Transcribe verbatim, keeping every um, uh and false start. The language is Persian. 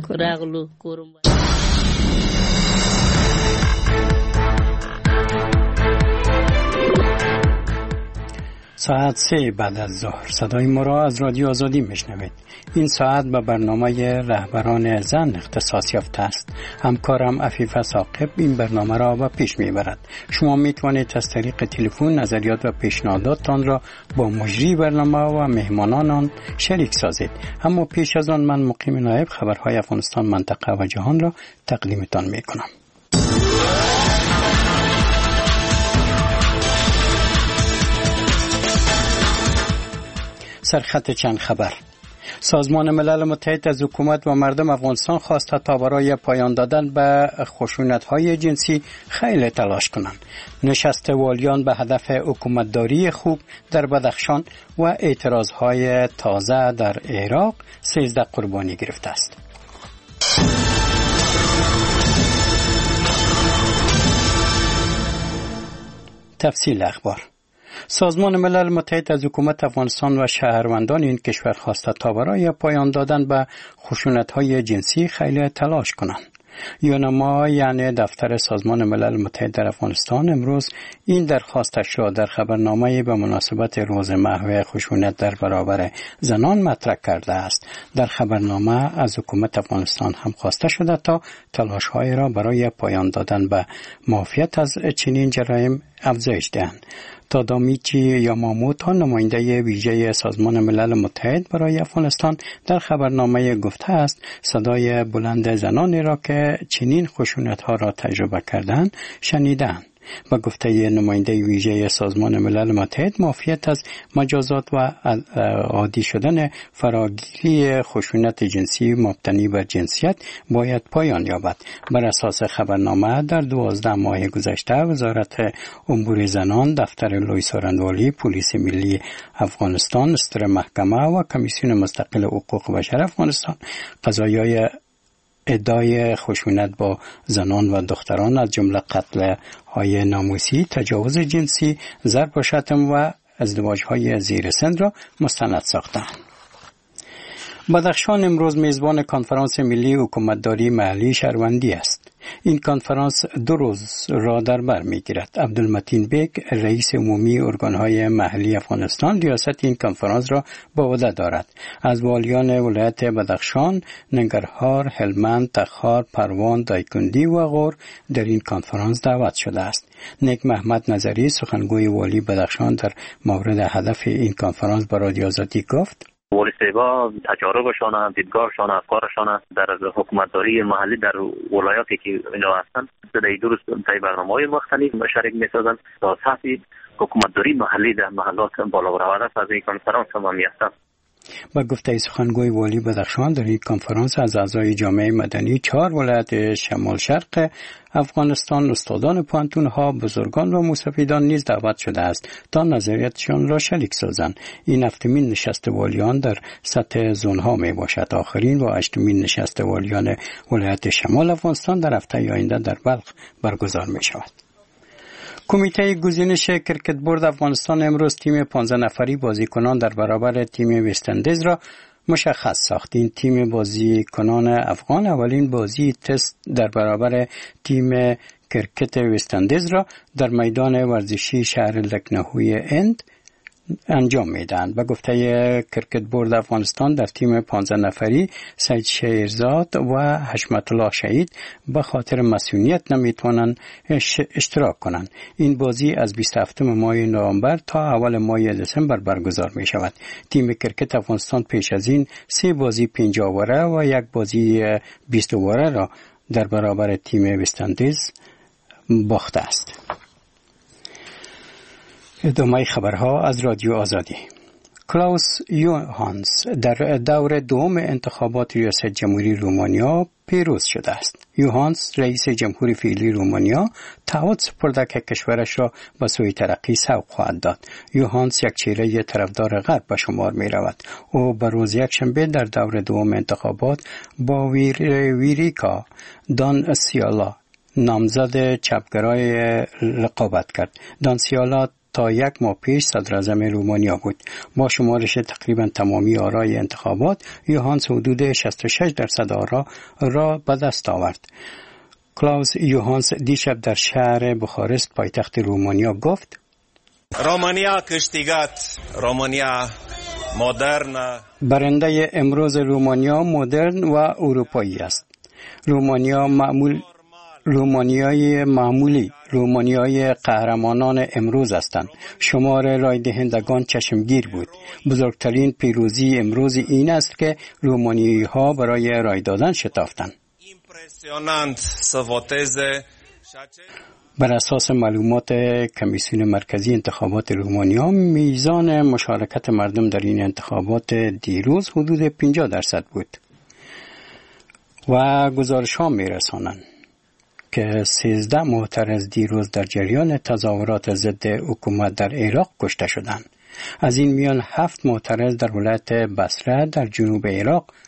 Kuraglu kurumba. ساعت سه بعد از ظهر صدای ما را از رادیو آزادی میشنوید. این ساعت به برنامه رهبران زن اختصاص یافته است. همکارم عفیفه ثاقب این برنامه را به پیش میبرد. شما میتوانید از طریق تلفن نظریات و پیشنهاداتتان را با مجری برنامه و مهمانان آن شریک سازید. اما پیش از آن من مقیم نایب خبرهای افغانستان، منطقه و جهان را تقدیمتان میکنم. سرخط چند خبر. سازمان ملل متحد از حکومت و مردم افغانستان خواسته تا برای پایان دادن به خشونت‌های جنسی خیلی تلاش کنند. نشست والیان به هدف حکومتداری خوب در بدخشان و اعتراضهای تازه در عراق سیزده قربانی گرفته است. تفصیل اخبار. سازمان ملل متحد از حکومت افغانستان و شهروندان این کشور خواسته تا برای پایان دادن به خشونت‌های جنسی خیلی تلاش کنند. یونما یعنی دفتر سازمان ملل متحد در افغانستان امروز این درخواستش را در خبرنامه‌ای به مناسبت روز محو خشونت در برابر زنان مطرح کرده است. در خبرنامه از حکومت افغانستان هم خواسته شده تا تلاش‌های را برای پایان دادن به معافیت از چنین جرایم افزایش دهند. تادامیچی یاماموتو نماینده ویژه سازمان ملل متحد برای افغانستان در خبرنامه گفته است صدای بلند زنانی را که چنین خشونت‌ها را تجربه کردند شنیدند. با گفته نماینده ویژه سازمان ملل متحد معافیت از مجازات و عادی شدن فراگیری خشونت جنسی مبتنی بر جنسیت باید پایان یابد. بر اساس خبرنامه در دوازده ماه گذشته وزارت امور زنان، دفتر لوی سارندوالی، پلیس ملی افغانستان، ستر محکمه و کمیسیون مستقل حقوق بشر افغانستان قضایای ادعای خشونت با زنان و دختران از جمله قتل های ناموسی، تجاوز جنسی، ضرب و شتم و ازدواج های زیر سن را مستند ساختند. بدخشان امروز میزبان کنفرانس ملی حکومتداری محلی شهروندی است. این کنفرانس دو روز را در بر میگیرد. عبدالمتین بیگ رئیس عمومی ارگانهای محلی افغانستان ریاست این کنفرانس را به عهده دارد. از والیان ولایت بدخشان، ننگرهار، هلمند، تخار، پروان، دایکندی و غور در این کنفرانس دعوت شده است. نیک محمد نظری سخنگوی والی بدخشان در مورد هدف این کنفرانس به رادیو آزادی گفت: والی صاحبا تجاربشان، دیدگاهشان، افکارشان در حکومتداری محلی در ولایاتی که اینا هستند در درست طی برنامه‌های مختلف شریک می‌سازند تا سطح حکومتداری محلی در محلات بالا برآورده از این کنفرانس تمامی هستند. با گفته سخنگوی والی بدخشان در این کنفرانس از اعضای جامعه مدنی چهار ولایت شمال شرق افغانستان، استادان پانتون‌ها، بزرگان و مستفیدان نیز دعوت شده است تا نظریاتشان را شریک سازند. این هفتمین نشست والیان در سطح زون‌ها می باشد. آخرین و هشتمین نشست والیان ولایت شمال افغانستان در هفته آینده در بلخ برگزار می شود. کمیته گزینش کرکت بورد افغانستان امروز تیم پانزده نفری بازیکنان در برابر تیم وست‌اندیز را مشخص ساخت. این تیم بازیکنان افغان اولین بازی تست در برابر تیم کرکت وست‌اندیز را در میدان ورزشی شهر لکنهوی هند انجام میدن. به گفته کرکت بورد افغانستان در تیم پانزده نفری سید شیرزاد و حشمت الله شهید به خاطر مسئولیت نمیتونن اشتراک کنند. این بازی از بیست و هفتم ماه نوامبر تا اول ماه دسامبر برگزار می شود. تیم کرکت افغانستان پیش از این سه بازی پنجاه اووره و یک بازی بیست اووره را در برابر تیم وست‌اندیز باخته است. ادامه خبرها از رادیو آزادی. کلاوس یوهانس در دور دوم انتخابات ریاست جمهوری رومانیا پیروز شده است. یوهانس رئیس جمهوری فعلی رومانیا تعهد سپرده که کشورش را به سوی ترقی سوق خواهد داد. یوهانس یک چهره طرفدار غرب به شمار می رود. او به روز یکشنبه در دور دوم انتخابات با ویر ویریکا دان سیالا نامزد چپگرای رقابت کرد. دان سیالا تا یک ماه پیش صدر اعظم رومانیا بود. با شمارش تقریبا تمامی آرای انتخابات، یوهانس حدود شصت و شش درصد آرا را به دست آورد. کلاوس یوهانس دیشب در شهر بخارست پایتخت رومانیا گفت: رومانیا کشتیگات، رومانیا مدرن. برنده امروز رومانیا مدرن و اروپایی است. رومانیا معمول رومانیای معمولی، رومانیای قهرمانان امروز هستند. شمار رای دهندگان چشمگیر بود. بزرگترین پیروزی امروز این است که رومانیایی ها برای رای دادن شتافتند. بر اساس معلومات کمیسیون مرکزی انتخابات رومانیا، میزان مشارکت مردم در این انتخابات دیروز حدود پنجاه درصد بود. و گزارش ها می رسانند که سیزده معترض دیروز در جریان تظاهرات ضد حکومت در عراق کشته شدند. از این میان هفت معترض در ولایت بصره در جنوب عراق